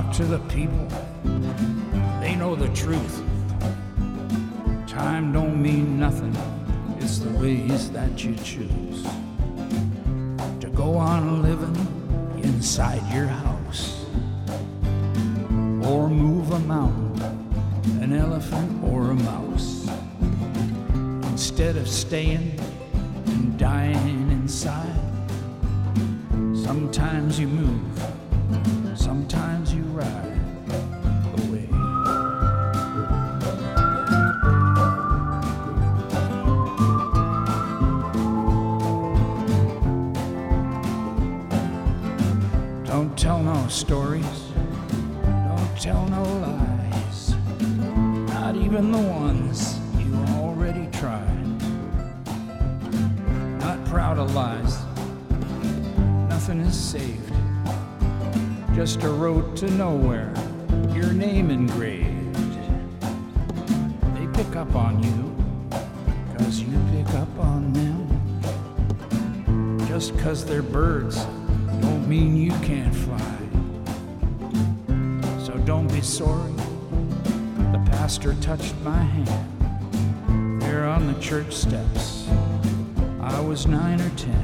Talk to the people, they know the truth. Time don't mean nothing, it's the ways that you choose to go on living inside your house, or move a mountain, an elephant or a mouse, instead of staying and dying inside. Sometimes you move, sometimes you ride away. Don't tell no stories, don't tell no lies, not even the ones you already tried. Not proud of lies, nothing is saved. Just a road to nowhere, your name engraved. They pick up on you, 'cause you pick up on them. Just 'cause they're birds don't mean you can't fly. So don't be sorry, the pastor touched my hand there on the church steps. I was 9 or 10.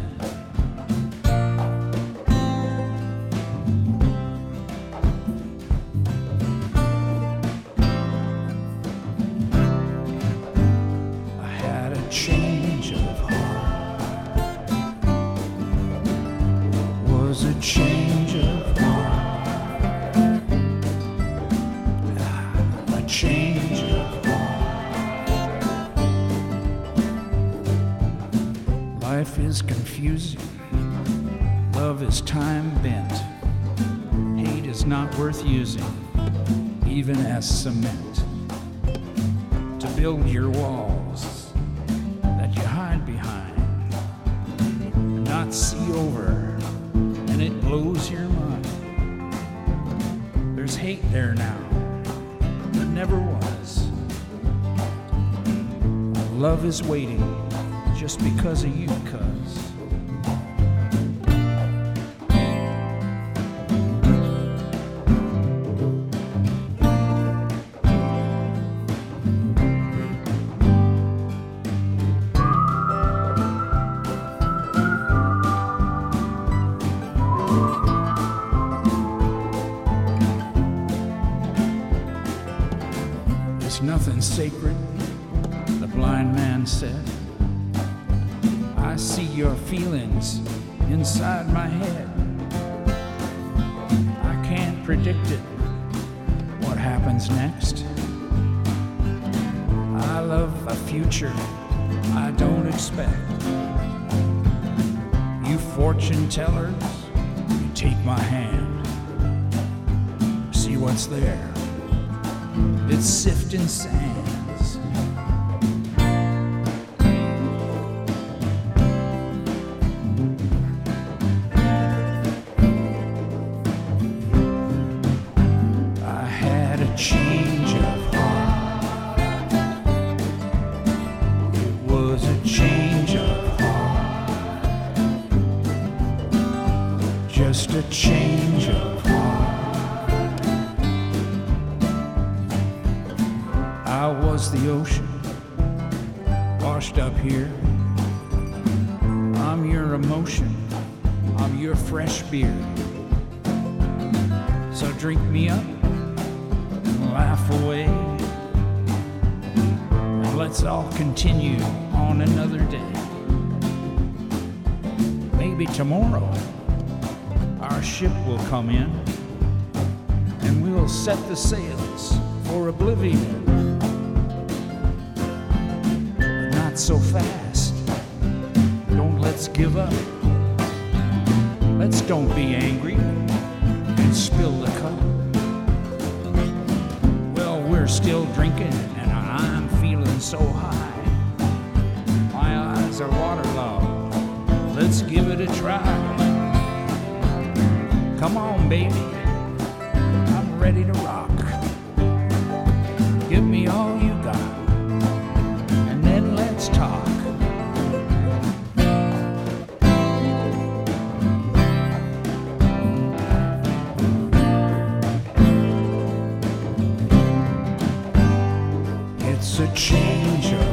Change of heart was a change of heart, a change of heart. Life is confusing, love is time bent, hate is not worth using, even as cement, to build your walls you hide behind, not see over, and it blows your mind. There's hate there now, but never was. Love is waiting just because of you, cuz. There's nothing sacred, the blind man said. I see your feelings inside my head. I can't predict it, what happens next. I love a future I don't expect. You fortune tellers, you take my hand. See what's there. It's sifting sands. I had a change of heart. It was a change of heart. Just a change of heart. I was the ocean, washed up here. I'm your emotion, I'm your fresh beer. So drink me up and laugh away, and let's all continue on another day. Maybe tomorrow our ship will come in, and we'll set the sails for oblivion. Not so fast, let's give up. Let's don't be angry and spill the cup. Well, we're still drinking and I'm feeling so high. My eyes are waterlogged. Let's give it a try. Come on, baby. I'm ready to rock. Give me all you got, and then let's talk. a change of